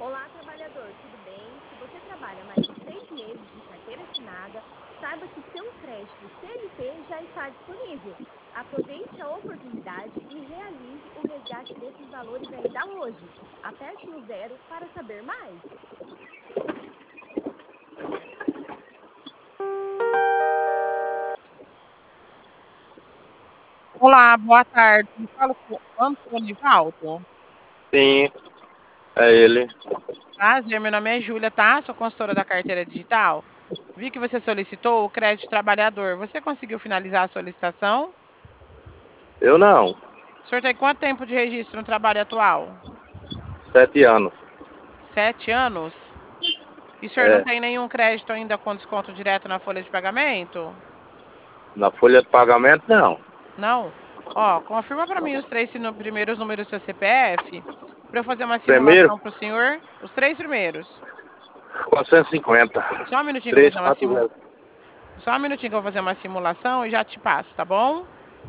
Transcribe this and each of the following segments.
Olá, trabalhador, tudo bem? Se você trabalha mais de 6 meses de carteira assinada, saiba que seu crédito CLT já está disponível. Aproveite a oportunidade e realize o resgate desses valores ainda hoje. Aperte no zero para saber mais. Olá, boa tarde. Falo com o Antônio Valdo. Sim, é ele. Prazer, meu nome é Júlia, tá? Sou consultora da carteira digital. Vi que você solicitou o crédito trabalhador. Você conseguiu finalizar a solicitação? Eu não. O senhor tem quanto tempo de registro no trabalho atual? 7 anos. 7 anos? E o senhor não É. tem nenhum crédito ainda com desconto direto na folha de pagamento? Na folha de pagamento, não. Não? Ó, confirma para mim os primeiros números do seu CPF para eu fazer uma Primeiro, simulação para o senhor. Os três primeiros. 450. Só um minutinho que eu vou fazer uma 340. Só um minutinho que eu vou fazer uma simulação e já te passo, tá bom?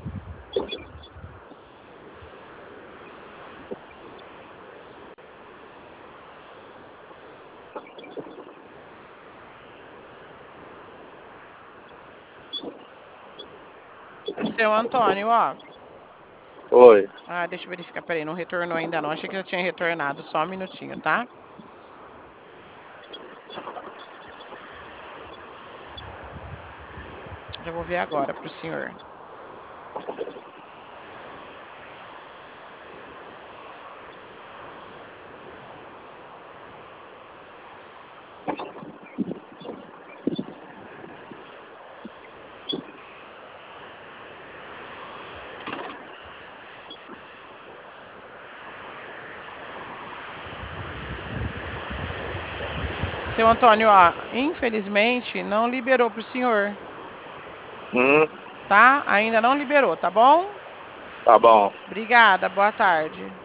Seu Antônio, ó. Oi. Deixa eu verificar, peraí, não retornou ainda não. Achei que já tinha retornado, só um minutinho, tá? Já vou ver agora pro senhor. Seu Antônio, ó, infelizmente não liberou pro senhor, Hum, tá? Ainda não liberou, tá bom? tá bom. Obrigada, boa tarde.